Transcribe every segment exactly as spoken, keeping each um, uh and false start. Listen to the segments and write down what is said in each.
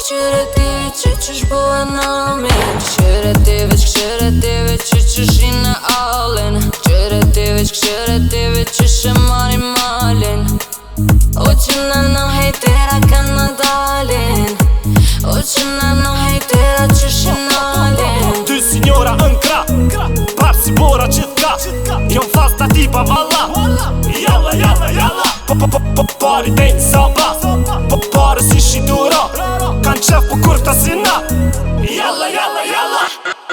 Qyre ti që qysh bohe në min Qyre ti veç, qyre ti veç që qyshin në allin Qyre ti veç, qyre ti veç që shë mari malin O që në në hejtera kanë dalin O që në në hejtera që shë nalin Ty signora nkra, prap si bora qitka Jon fasta tipa valla Jalla, jalla, jalla Pari dejnë saba Pare si shidura Kan qef po kur ta si na Jalla, jalla, jalla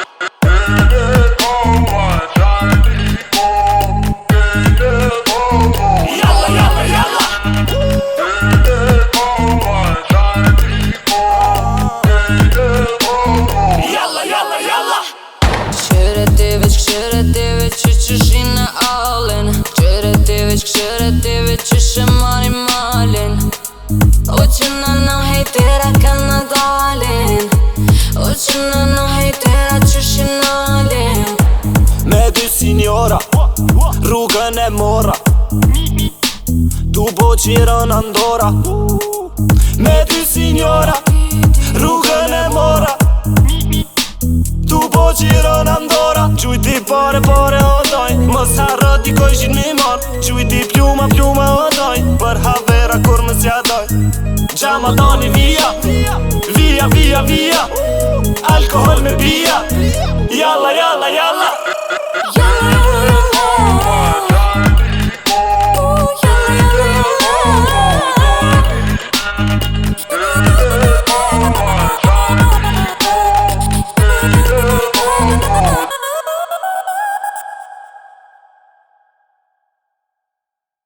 Jalla, jalla, jalla Jalla, jalla, jalla Qyre ti veç, qyre ti veç që qyshin në allin Qyre ti veç, qyre ti veç që shë mari malin O që në në hejtera kanë dalin O që në në hejtera që shë nalin Me dy signora Rrugën e mora Tu bo qirën andora Me dy signora Rrugën e mora Tu bo qirën andora Qujti pare pare o doj Mos harro di koj gjit mi mar Qujti pluma pluma o doj Për havera kur më s'ja doj Gjama dani via Via via via Alkohol me bia Jalla jalla jalla Jalla